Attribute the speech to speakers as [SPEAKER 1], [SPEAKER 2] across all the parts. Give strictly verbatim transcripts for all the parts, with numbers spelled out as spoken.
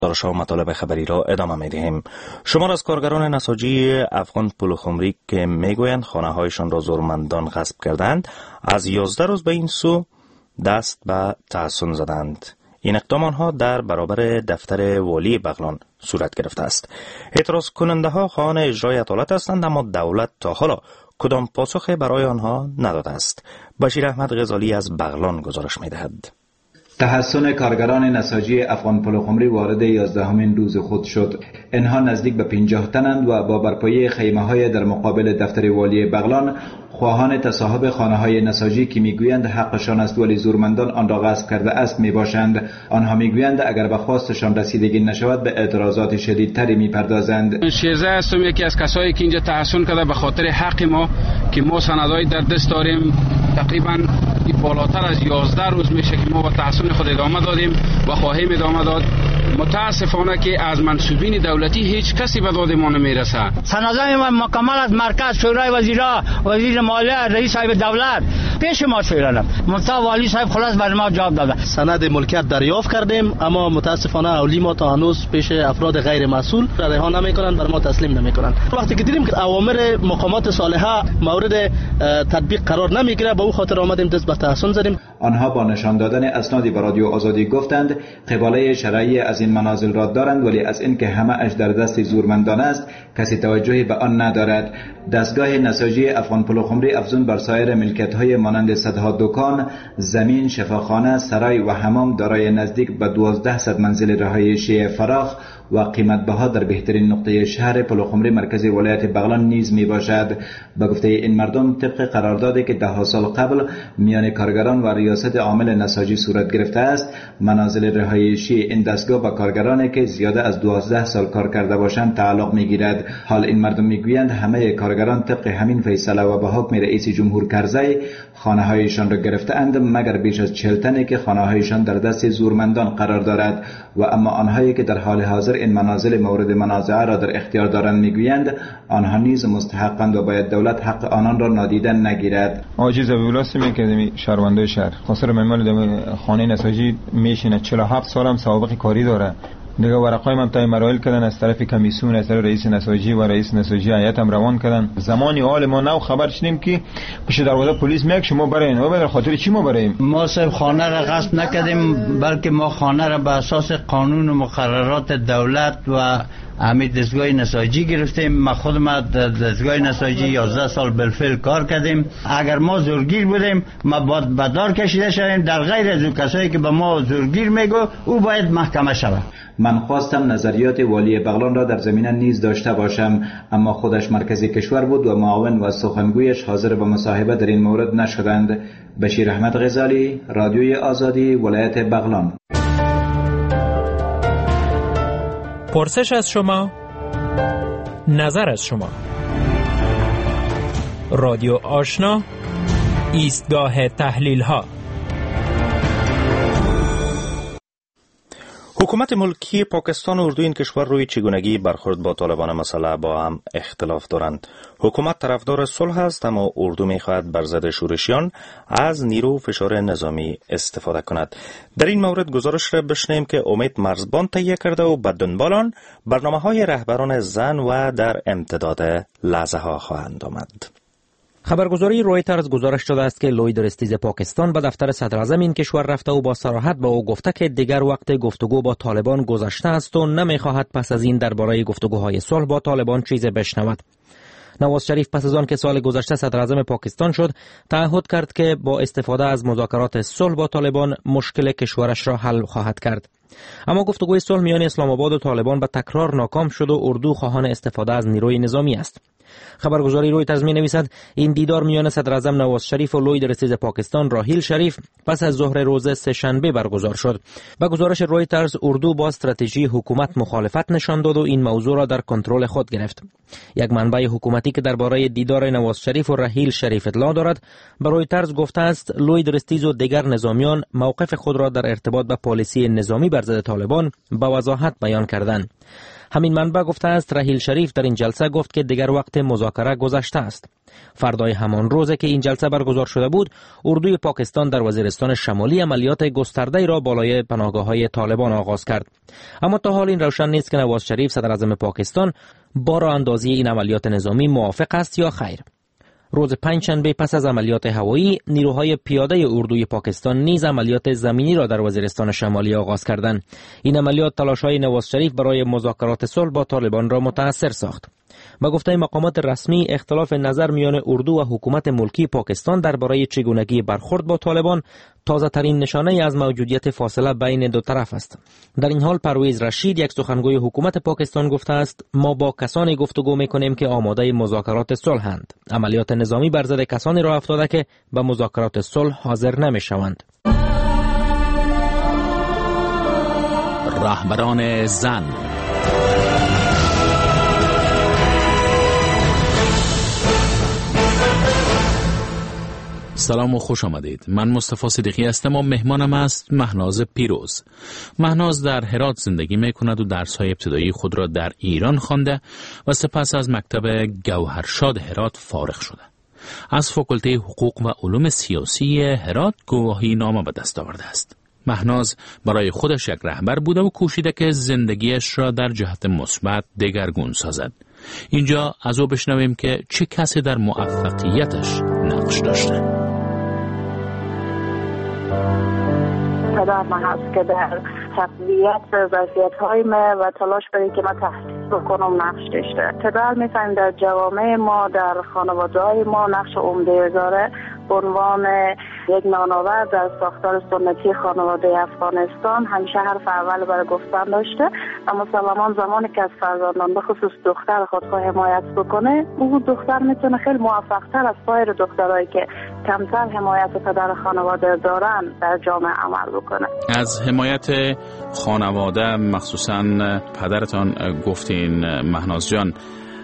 [SPEAKER 1] گزارش و مطالب خبری را ادامه می‌دهیم. شمار از کارگران نساجی افغان پلوخمری که میگویند خانه‌هایشان را زورمندان غصب کردند، از یازده روز به این سو دست به تحصن زدند. این اقدام آنها در برابر دفتر والی بغلان صورت گرفته است. اعتراض کننده ها خواهان اجرای عدالت هستند، اما دولت تا حالا کدام پاسخ برای آنها نداده است. بشیر احمد غزالی از بغلان گزارش می‌دهد.
[SPEAKER 2] تحصن کارگران نساجی افغان پلوخمری وارد یازدهمین روز خود شد. اینها نزدیک به پنجاه تنند و با برپایی خیمه‌های در مقابل دفتر والی بغلان خواهان تصاحب خانه‌های نساجی که میگویند حقشان است ولی زورمندان آن را غصب کرده است میباشند. آنها میگویند اگر به خواستشان رسیدگی نشود به اعتراضات شدیدتری میپردازند.
[SPEAKER 3] شیرزه هستم، یکی از کسایی که اینجا تحصن کرده به خاطر حق ما که ما سندای در دست داریم. تقریبا بالاتر از یازده روز میشه که ما با تحصن خود ادامه دادیم و خواهیم ادامه داد. متاسفانه که از منصوبین دولتی هیچ کسی به داد ما نمیرسه.
[SPEAKER 4] سندای ما مکمل از مرکز شورای وزیرا، وزیر مالیه، رئیس صاحب دولت پیش ما شویدن. منتها والی صاحب خلاص بر ما جواب داده.
[SPEAKER 5] سند ملکیت دریافت کردیم، اما متاسفانه اولی ما تا هنوز پیش افراد غیر مسئول رها نمیکنند، بر ما تسلیم نمیکنند. وقتی که دیدیم که اوامر مقامات صالحه مورد تطبیق قرار نمیگیره، به او خاطر آمدیم دست به تحصن زدیم.
[SPEAKER 2] آنها با نشان دادن اسنادی به رادیو آزادی گفتند قباله شرعی از این منازل را دارند، ولی از اینکه همه اش در دست زورمندان است کسی توجهی به آن ندارد. دستگاه نساجی افغان پلوخمری افزون بر سایر ملکیت‌های مانند صدها دکان، زمین، شفاخانه، سرای و حمام دارای نزدیک به دوازده صد منزل رهایشی فراخ و قیمت بها در بهترین نقطه شهر پلوخمری مرکز ولایت بغلان نیز می باشد. به گفته این مردم طبق قراردادی که ده سال قبل میان کارگران و ریاست عامل نساجی صورت گرفته است، منازل رهایشی این دستگاه با کارگرانی که زیاده از دوازده سال کار کرده باشند تعلق می گیرد. حال این مردم می گویند همه کارگران طبق همین فیصله و به حکم رئیس جمهور کرزی خانه هایشان را گرفته اند، مگر بیش از چهل تنی که خانه هایشان در دست زورمندان قرار دارد. و اما آنهایی که در حال حاضر این منازل مورد منازعه را در اختیار دارند میگویند آنها نیز مستحقند و باید دولت حق آنان را نادیده نگیرد.
[SPEAKER 6] آجی زبیولاسی میکردیم شهروندای شهر خاصر ممال خانه نساجی میشینه، چهل و هفت سالم سابقه کاری داره. دیگه ورقای من تای مراحل کردن از طرف کمیسیون، از طرف رئیس نساجی و رئیس نساجی هیئت هم روان کردن. زمانی حال ما نو خبر شدیم که پیش دروازه پلیس میگه شما برین و به خاطر چی ما بریم؟
[SPEAKER 4] ما صاحب خانه را غصب نکردیم، بلکه ما خانه را به اساس قانون و مقررات دولت و همین دستگاه نساجی گرفتیم. ما خودم دستگاه نساجی یازده سال بالفعل کار کردیم. اگر ما زورگیر بودیم ما باید بدار کشیده شدیم، در غیر از کسایی که به ما زورگیر میگو او باید محکمه شود.
[SPEAKER 2] من خواستم نظریات والی بغلان را در زمینه نیز داشته باشم، اما خودش مرکزی کشور بود و معاون و سخنگویش حاضر به مصاحبه در این مورد نشدند. بشیر احمد غزالی، رادیوی آزادی، ولایت بغلان.
[SPEAKER 7] پرسش از شما، نظر از شما. رادیو آشنا، ایستگاه تحلیل ها.
[SPEAKER 1] حکومت ملکی پاکستان و اردو این کشور روی چگونگی برخورد با طالبان مسلح با هم اختلاف دارند. حکومت طرفدار صلح است، اما اردو می‌خواهد بر ضد شورشیان از نیرو فشار نظامی استفاده کند. در این مورد گزارش را بشنویم که امید مرزبان تهیه کرده و به دنبال آن برنامه‌های رهبران زن و در امتداد لحظه ها خواهند آمد.
[SPEAKER 7] خبرگزاری رویترز گزارش داده است که لوید رستیز پاکستان به دفتر صدراعظم این کشور رفته و با صراحت به او گفته که دیگر وقت گفتگو با طالبان گذشته است و نمیخواهد پس از این درباره گفتگوهای صلح با طالبان چیزی بشنود. نواز شریف پس از آن که سال گذشته صدراعظم پاکستان شد، تعهد کرد که با استفاده از مذاکرات صلح با طالبان مشکل کشورش را حل خواهد کرد. اما گفتگوی صلح میان اسلام آباد و طالبان به تکرار ناکام شد و اردو خواهان استفاده از نیروی نظامی است. خبرگزاری رویترز می نویسد این دیدار میان صدراعظم نواز شریف و لوید رستیز پاکستان راهیل شریف پس از ظهر روز سه‌شنبه برگزار شد. با گزارش رویترز اردو با استراتژی حکومت مخالفت نشان داد و این موضوع را در کنترل خود گرفت. یک منبع حکومتی که درباره دیدار نواز شریف و راهیل شریف اطلاع دارد به رویترز گفته است لوید رستیز و دیگر نظامیان موقف خود را در ارتباط با پالیسی نظامی بر ضد طالبان با وضاحت بیان کردند. همین منبع گفته است رحیل شریف در این جلسه گفت که دیگر وقت مذاکره گذشته است. فردای همان روز که این جلسه برگزار شده بود، اردوی پاکستان در وزیرستان شمالی عملیات گسترده را بالای پناهگاه‌های طالبان آغاز کرد. اما تا حال این روشن نیست که نواز شریف صدر اعظم پاکستان با راه اندازی این عملیات نظامی موافق است یا خیر. روز پنجشنبه پس از عملیات هوایی، نیروهای پیاده اردوی پاکستان نیز عملیات زمینی را در وزیرستان شمالی آغاز کردند. این عملیات تلاش‌های نواز شریف برای مذاکرات صلح با طالبان را متأثر ساخت. با گفته مقامات رسمی، اختلاف نظر میان اردو و حکومت ملکی پاکستان درباره چگونگی برخورد با طالبان تازه ترین نشانه از موجودیت فاصله بین دو طرف است. در این حال پرویز رشید، یک سخنگوی حکومت پاکستان، گفته است ما با کسانی گفتگو میکنیم که آماده مذاکرات صلحند. عملیات نظامی بر ضد کسانی راه افتاده که به مذاکرات صلح حاضر نمیشوند.
[SPEAKER 8] رهبران زن. سلام و خوش آمدید. من مصطفی صدیقی هستم و مهمانم است مهناز پیروز. مهناز در هرات زندگی می کند و درس‌های ابتدایی خود را در ایران خوانده و سپس از مکتب گوهرشاد هرات فارغ شده. از فاکولته حقوق و علوم سیاسی هرات گواهی نامه به دست آورده است. مهناز برای خودش یک رهبر بوده و کوشیده که زندگیش را در جهت مثبت دگرگون سازد. اینجا از او بشنویم که چه کسی در موفقیتش نقش داشته.
[SPEAKER 9] پدر من هست که در تقویت وضعیت‌های ما و تلاش برای که ما تحصیل بکنم نقش داشته. پدر می‌فهمیم در جوامع ما، در خانواده‌های ما نقش عمده داره. به عنوان یک نانآور در ساختار سنتی خانواده افغانستان همیشه حرف اول برای گفتن داشته و مسلمان زمانی که از فرزندان به خصوص دختر خود خود حمایت بکنه، او دختر میتونه خیلی موفق‌تر از سایر دخترایی که کمتر حمایت پدر خانواده دارن در جامعه عمل بکنه.
[SPEAKER 8] از حمایت خانواده مخصوصاً پدرتان گفتین مهناز جان،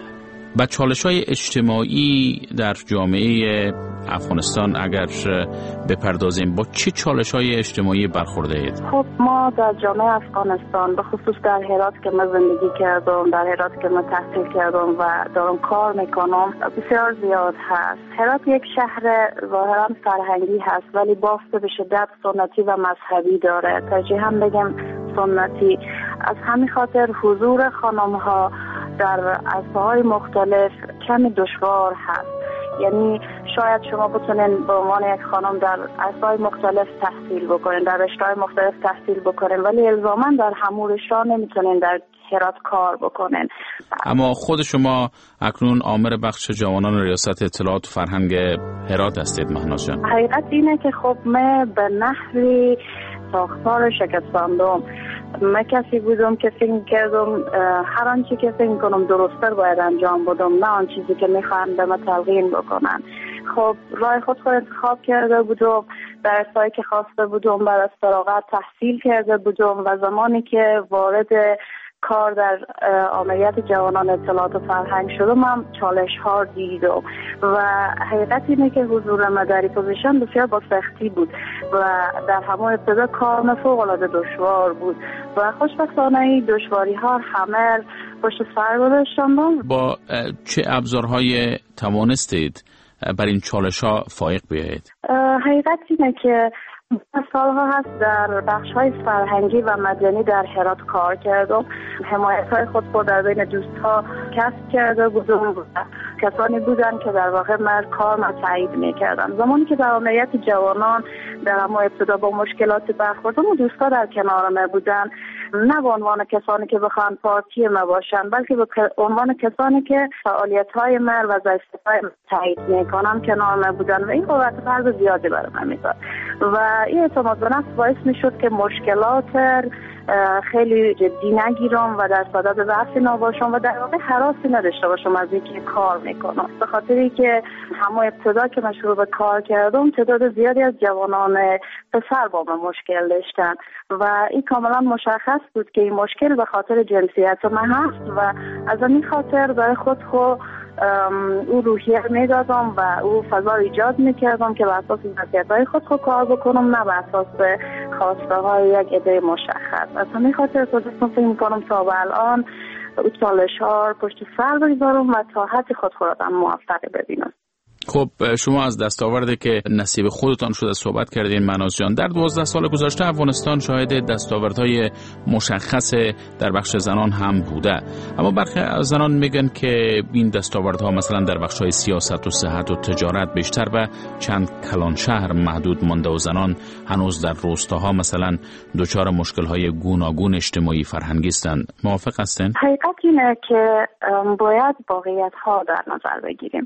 [SPEAKER 8] با چالش‌های اجتماعی در جامعه افغانستان اگر بپردازیم، با چه چالش‌های اجتماعی برخورده اید؟
[SPEAKER 9] خب ما در جامعه افغانستان به خصوص در هرات که من زندگی کردم، در هرات که من تحصیل کردم و دارم کار میکنم، بسیار زیاد هست. هرات یک شهر ظاهراً فرهنگی هست ولی بافت به شدت سنتی و مذهبی داره. ترجیحاً بگم سنتی. از همین خاطر حضور خانم‌ها در عرصه‌های مختلف کمی دشوار هست. یعنی شاید شما بتونین به عنوان یک خانم در عرصه‌های مختلف تحصیل بکنین، در رشته‌های مختلف تحصیل بکنین، ولی الزاماً در همون رشته نمیتونین در هرات کار بکنین.
[SPEAKER 8] اما خود شما اکنون آمر بخش جوانان ریاست اطلاعات و فرهنگ هرات هستید مهناز جان.
[SPEAKER 9] حقیقت اینه که خب من به نحوی ساختار شکستاندم. من کسی بودم که فکر کردم هر آنچه که فکر کنم درست‌تر باید انجام بدم، نه آن چیزی که میخوان به من تلقین بکنن. خب راه خود خود انتخاب کرده بودم، در سایی که خواسته بودم بعد از فراغت تحصیل کرده بودم و زمانی که وارد کار در آمریت جوانان اطلاعات و فرهنگ شدم هم چالش ها دیدم و حقیقت اینه که حضور من در این پوزیشن بسیار با سختی بود و در همون ابتدا کار فوق العاده دشوار بود و خوشبختانه این دشواری ها همه پشت سر گذاشتم.
[SPEAKER 8] با چه ابزارهای توانستید بر این چالش ها فائق بیایید؟
[SPEAKER 9] حقیقت اینه که سالها هست در بخش‌های فرهنگی و مدنی در هرات کار کردم. حمایت‌های خود رو در بین دوست‌ها کسب کرده بودم و کسانی بودن که در واقع من کار ما تایید می‌کردن. زمانی که در عملیات جوانان در همون ابتدا با مشکلات برخوردم و دوستا در کنار ما بودن، نه به عنوان کسانی که بخوان پارتی ما باشن، بلکه به عنوان کسانی که فعالیت‌های من و وظایف‌های من تایید می‌کنن کنار ما بودن و این قوت فرض زیادی برای من می‌داد و این اعتماد به نفس باعث می‌شد که مشکلات خیلی جدی نگیرم و در صدد ضعفی نباشم و در واقع هراسی نداشته باشم از اینکه کار میکنم. به خاطری که همون ابتدا که من شروع به کار کردم تعداد زیادی از جوانان پسر با من مشکل داشتن و این کاملا مشخص بود که این مشکل به خاطر جنسیت من هست و از این خاطر برای خود خود او روحیه میدادم و او فضا ایجاد میکردم که بر اساس وضعیت‌های خود خود کار بکنم، نه بر اساس خواسته های یک عده مشخص. از همین خاطر خودم فکر میکنم تا به الان چالش ها پشت سر بگذارم و تا حد خود خودم موفق ببینم.
[SPEAKER 8] خب شما از دستاوردی که نصیب خودتان شده صحبت کردین مناز جان. در دوازده سال گذشته افغانستان شاهد دستاوردهای مشخص در بخش زنان هم بوده، اما برخی از زنان میگن که این دستاوردها مثلا در بخش‌های سیاست و صحت و تجارت بیشتر به چند کلان شهر محدود مانده و زنان هنوز در روستاها مثلا دچار مشکل‌های گوناگون اجتماعی فرهنگی هستند. موافق هستین؟
[SPEAKER 9] حقیقت اینه که باید واقعیت‌ها در نظر بگیریم.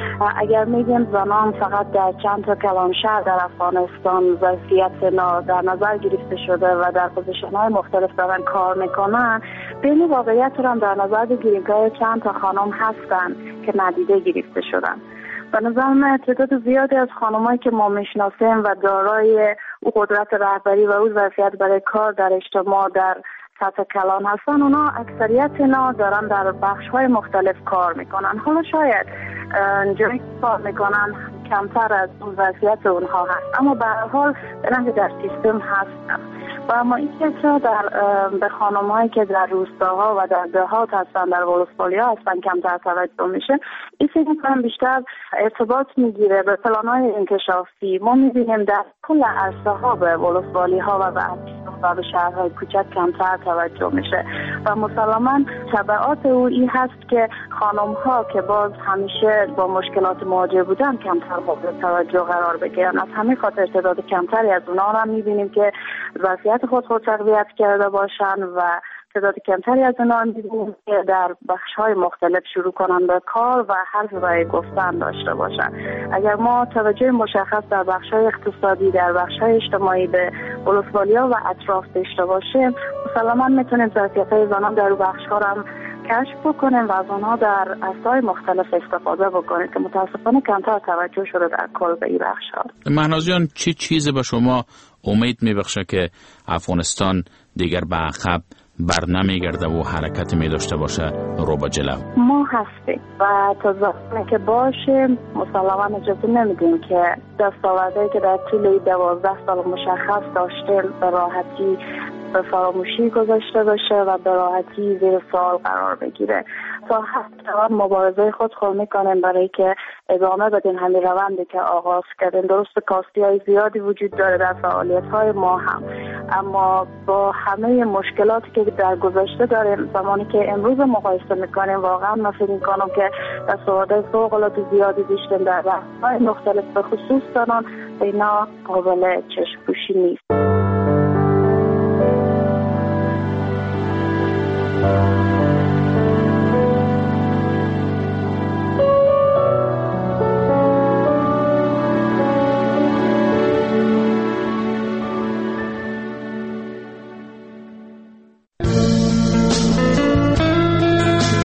[SPEAKER 9] اگر میگیم زنان فقط در چند تا کلان شهر در افغانستان وضعیت نا در نظر گرفته شده و در پوزیشن‌های مختلف دارن کار میکنن، بین واقعیت رو هم در نظر بگیریم که چند تا خانم هستن که ندیده گرفته شدن. به نظر من تعداد زیادی از خانمایی که ما میشناسیم و دارای او قدرت رهبری و او ظرفیت برای کار در اجتماع در سطح کلان هستن، اونا اکثریت اینا دارن در بخش‌های مختلف کار میکنن. حالا شاید جایی که کار میکنن کمتر از اون وضعیت اونها هست، اما به هر حال برنگ در سیستم هستن. و اما این که در به خانم‌هایی که در روستاها و در دهات هستن، در ولسوالی‌ها هستن کمتر توجه میشه. این فکر می‌کنم بیشتر ارتباط میگیره به پلان‌های انکشافی. ما می‌بینیم در کل عرصه‌ها به ولسوالی‌ها و به و به شهرهای کوچک کمتر توجه میشه و مسلماً تبعات او این هست که خانم‌ها که باز همیشه با مشکلات مواجه بودن کمتر مورد توجه قرار بگیرن. از همین خاطر تعداد کمتری از اونها را می‌بینیم که وضعیت خود خود تقویت کرده باشن و تعداد کمتری از اونها می‌بینیم که در بخش‌های مختلف شروع کنن به کار و حرف برای گفتن داشته باشن. اگر ما توجه مشخص در بخش‌های اقتصادی، در بخش‌های اجتماعی به ولسوالی‌ها و اطراف داشته باشیم، مسلماً میتونیم ظرفیت‌های زنان در بخش‌ها را هم کشف بکنیم و از آنها در عرصه‌های مختلف استفاده بکنیم که متأسفانه کمتر توجه شده در کل به این بخش‌ها.
[SPEAKER 8] مهناز جان، چه چیزی به شما امید میبخشه که افغانستان دیگر به عقب بر نمیگرده و حرکت می داشته باشه رو به جلو؟
[SPEAKER 9] ما هستیم و تا زمانی که باشیم مسلماً اجازه نمیدیم که دستاوردهایی که در طول دوازده سال مشخص داشته به راحتی به فراموشی گذاشته باشه و به راحتی زیر سوال قرار بگیره. تا حد مبارزه خود خود میکنیم برای که ادامه بدیم همین روندی که آغاز کردیم. درست کاستی های زیادی وجود داره در فعالیت های ما هم، اما با همه مشکلاتی که در گذشته داریم زمانی که امروز مقایسه میکنیم واقعا من فکر میکنم که دستاوردهای فوق‌العاده زیادی داشتیم در بحث‌های مختلف به خصوص زنان، اینا قابل چشم‌پوشی نیست.